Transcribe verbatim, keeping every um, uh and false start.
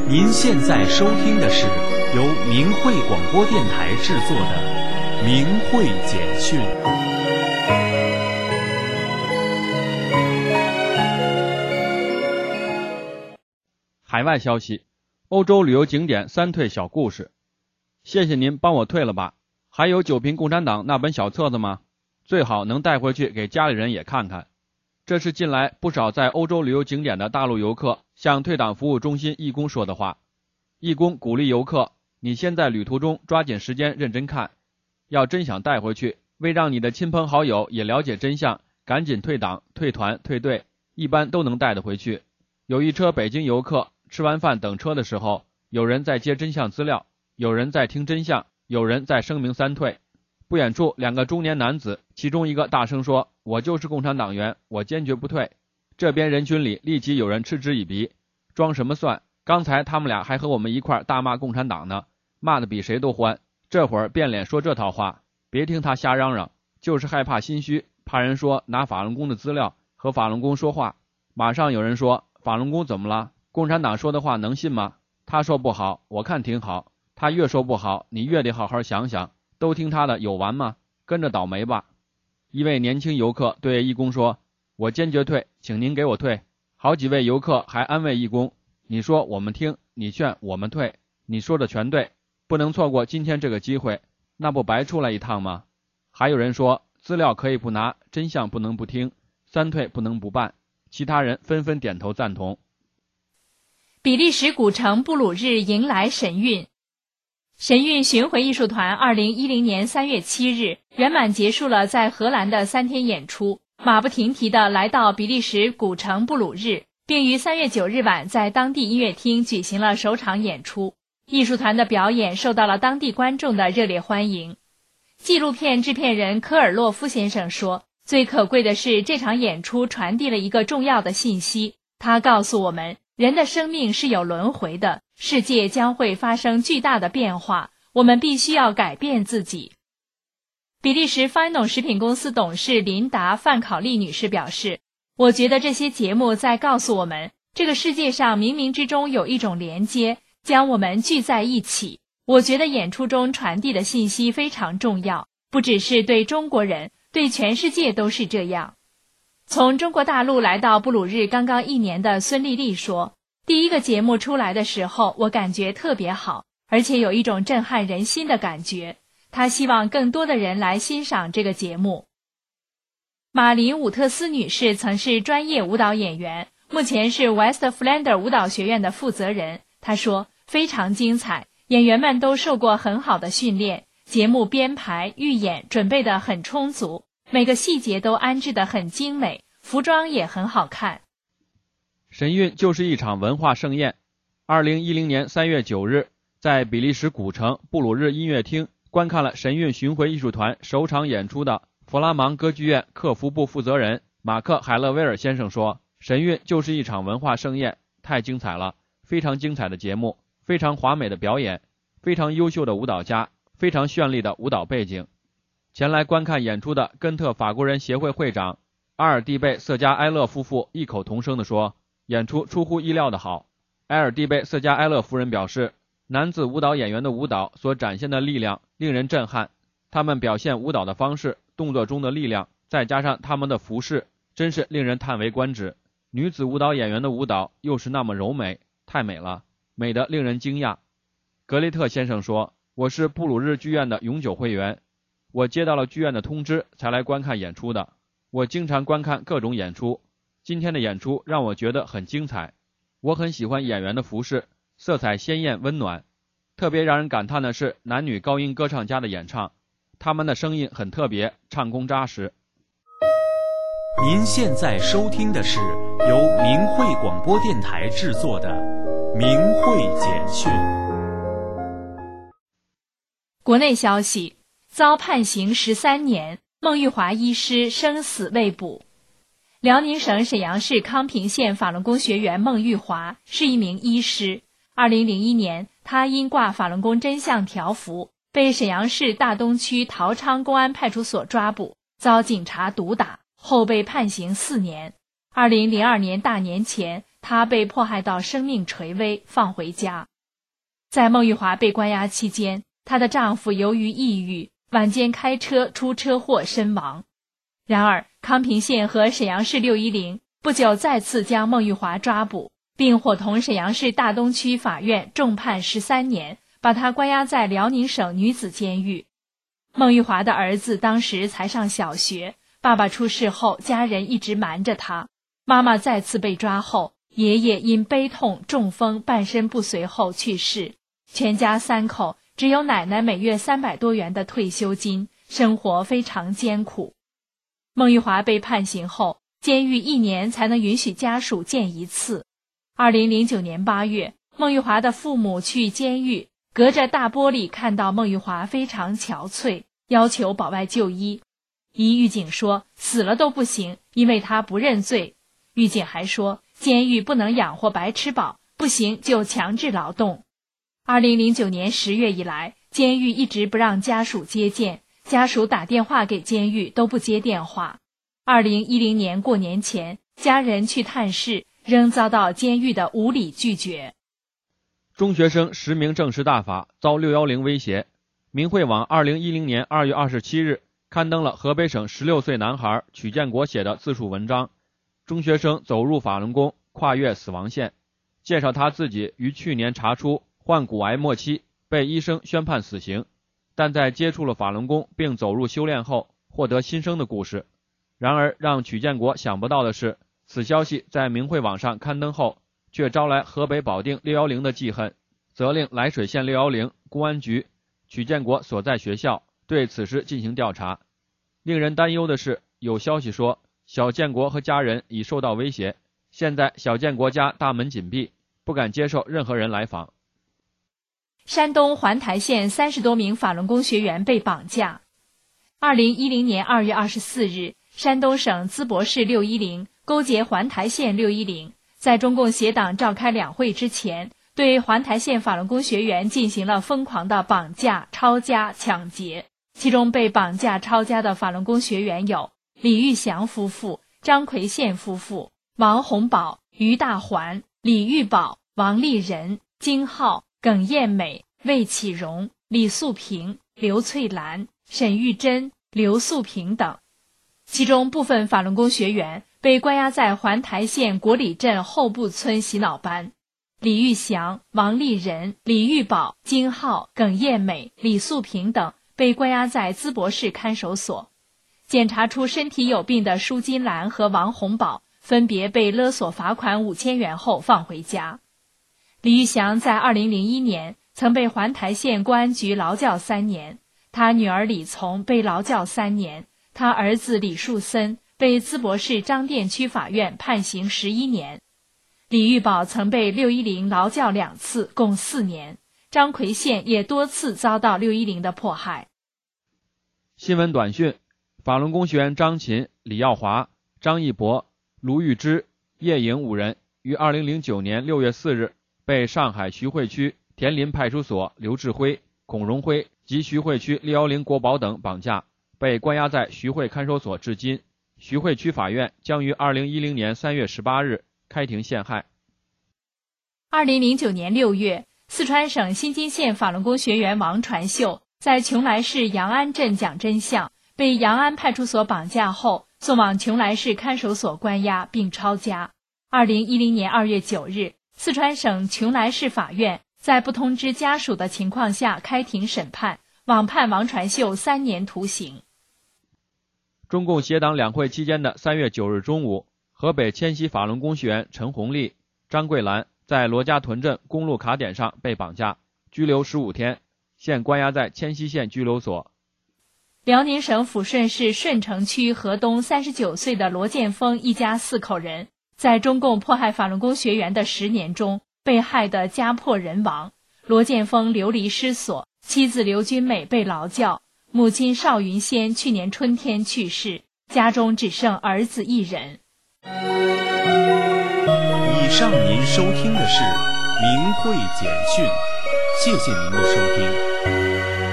您现在收听的是由明慧广播电台制作的《明慧简讯》。 海外消息，欧洲旅游景点三退小故事。谢谢您帮我退了吧。还有九评共产党那本小册子吗？最好能带回去给家里人也看看。这是近来不少在欧洲旅游景点的大陆游客向退党服务中心义工说的话。义工鼓励游客，你先在旅途中抓紧时间认真看，要真想带回去，为让你的亲朋好友也了解真相，赶紧退党、退团、退队，一般都能带得回去。有一车北京游客吃完饭等车的时候，有人在接真相资料，有人在听真相，有人在声明三退。不远处两个中年男子，其中一个大声说，我就是共产党员，我坚决不退。这边人群里立即有人嗤之以鼻，装什么蒜，刚才他们俩还和我们一块大骂共产党呢，骂得比谁都欢，这会儿变脸说这套话，别听他瞎嚷嚷，就是害怕心虚，怕人说拿法轮功的资料和法轮功说话。马上有人说，法轮功怎么了？共产党说的话能信吗？他说不好，我看挺好，他越说不好，你越得好好想想，都听他的有完吗？跟着倒霉吧。一位年轻游客对义工说，我坚决退，请您给我退。好几位游客还安慰义工，你说我们听，你劝我们退，你说的全对，不能错过今天这个机会，那不白出来一趟吗？还有人说，资料可以不拿，真相不能不听，三退不能不办，其他人纷纷点头赞同。 比利时古城布鲁日迎来神韵。神韵巡回艺术团二零一零年三月七日圆满结束了在荷兰的三天演出，马不停蹄地来到比利时古城布鲁日，并于三月九日晚在当地音乐厅举行了首场演出。艺术团的表演受到了当地观众的热烈欢迎。纪录片制片人科尔洛夫先生说，最可贵的是这场演出传递了一个重要的信息，它告诉我们，人的生命是有轮回的，世界将会发生巨大的变化，我们必须要改变自己。比利时 Final 食品公司董事琳达·范考利女士表示，我觉得这些节目在告诉我们，这个世界上冥冥之中有一种连接，将我们聚在一起。我觉得演出中传递的信息非常重要，不只是对中国人，对全世界都是这样。从中国大陆来到布鲁日刚刚一年的孙丽丽说，第一个节目出来的时候，我感觉特别好，而且有一种震撼人心的感觉。她希望更多的人来欣赏这个节目。马林·伍特斯女士曾是专业舞蹈演员，目前是 West Flander 舞蹈学院的负责人。她说，非常精彩，演员们都受过很好的训练，节目编排、预演准备得很充足，每个细节都安置得很精美，服装也很好看。 神韵就是一场文化盛宴。二零一零年三月九日，在比利时古城布鲁日音乐厅观看了神韵巡回艺术团首场演出的弗拉芒歌剧院客服部负责人马克·海勒威尔先生说，神韵就是一场文化盛宴，太精彩了，非常精彩的节目，非常华美的表演，非常优秀的舞蹈家，非常绚丽的舞蹈背景。前来观看演出的根特法国人协会会长阿尔蒂贝·瑟加埃勒夫妇异口同声地说，演出出乎意料的好。埃尔蒂贝·瑟加埃勒夫人表示，男子舞蹈演员的舞蹈所展现的力量令人震撼，他们表现舞蹈的方式，动作中的力量，再加上他们的服饰，真是令人叹为观止。女子舞蹈演员的舞蹈又是那么柔美，太美了，美得令人惊讶。格雷特先生说，我是布鲁日剧院的永久会员，我接到了剧院的通知才来观看演出的。我经常观看各种演出，今天的演出让我觉得很精彩。我很喜欢演员的服饰，色彩鲜艳温暖。特别让人感叹的是男女高音歌唱家的演唱，他们的声音很特别，唱功扎实。 您现在收听的是由明慧广播电台制作的《明慧简讯》。 国内消息，遭判刑十三年，孟玉华医师生死未卜。辽宁省沈阳市康平县法轮功学员孟玉华是一名医师。二零零一年，他因挂法轮功真相条幅，被沈阳市大东区陶昌公安派出所抓捕，遭警察毒打，后被判刑四年。二零零二年大年前， 她被迫害到生命垂危，放回家。在孟玉华被关押期间，她的丈夫由于抑郁，晚间开车出车祸身亡。然而，康平县和沈阳市六一零不久再次将孟玉华抓捕，并伙同沈阳市大东区法院重判十三年，把她关押在辽宁省女子监狱。孟玉华的儿子当时才上小学，爸爸出事后，家人一直瞒着他。妈妈再次被抓后，爷爷因悲痛中风，半身不遂后去世。全家三口只有奶奶每月三百多元的退休金，生活非常艰苦。孟玉华被判刑后，监狱一年才能允许家属见一次。二零零九年八月，孟玉华的父母去监狱，隔着大玻璃看到孟玉华非常憔悴，要求保外就医。一狱警说死了都不行，因为他不认罪。狱警还说监狱不能养活白吃饱，不行就强制劳动。二零零九年十月以来，监狱一直不让家属接见，家属打电话给监狱都不接电话。二零一零年过年前，家人去探视，仍遭到监狱的无理拒绝。 中学生实名正式大法遭六一零威胁。明慧网二零一零年二月二十七日刊登了河北省十六岁男孩曲建国写的自述文章，中学生走入法轮功，跨越死亡线，介绍他自己于去年查出患骨癌末期，被医生宣判死刑，但在接触了法轮功并走入修炼后获得新生的故事。然而让曲建国想不到的是，此消息在明慧网上刊登后，却招来河北保定六一零的记恨，责令涞水县六一零公安局曲建国所在学校对此事进行调查。令人担忧的是，有消息说小建国和家人已受到威胁，现在小建国家大门紧闭，不敢接受任何人来访。 山东环台县三十多名法轮功学员被绑架。二零一零年二月二十四日，山东省淄博市六一零勾结环台县六一零，在中共协党召开两会之前，对环台县法轮功学员进行了疯狂的绑架、抄家、抢劫。其中被绑架抄家的法轮功学员有李玉祥夫妇、张奎宪夫妇、王洪宝、于大环、李玉宝、王丽仁、金浩、耿艳美、魏启荣、李素平、刘翠兰、沈玉珍、刘素平等。其中部分法轮功学员被关押在环台县国里镇后部村洗脑班。李玉祥、王丽仁、李玉宝、金浩、耿艳美、李素平等被关押在淄博市看守所。检查出身体有病的舒金兰和王洪宝分别被勒索罚款五千元后放回家。李玉祥在二零零一年曾被环台县公安局劳教三年，他女儿李从被劳教三年，他儿子李树森被淄博市张店区法院判刑十一年。李玉宝曾被六一零劳教两次，共四年。张奎宪也多次遭到六一零的迫害。 新闻短讯：法轮功学员张琴、李耀华、张义博、卢玉芝、叶颖五人于二零零九年六月四日被上海徐汇区田林派出所刘志辉、孔荣辉及徐汇区六一零国保等绑架，被关押在徐汇看守所至今。徐汇区法院将于二零一零年三月十八日开庭陷害。 二零零九年六月，四川省新津县法轮功学员王传秀在邛崃市杨安镇讲真相，被杨安派出所绑架后送往邛崃市看守所关押并抄家。二零一零年二月九日，四川省邛崃市法院在不通知家属的情况下开庭审判，网判王传秀三年徒刑。 中共协党两会期间的三月九日中午，河北迁西法轮功学员陈红丽、张桂兰在罗家屯镇公路卡点上被绑架，拘留十五天，现关押在迁西县拘留所。 辽宁省抚顺市顺城区河东三十九岁的罗建峰一家四口人，在中共迫害法轮功学员的十年中被害得家破人亡。罗建峰流离失所，妻子刘君美被劳教，母亲邵云仙去年春天去世，家中只剩儿子一人。 以上您收听的是明慧简讯，谢谢您的收听。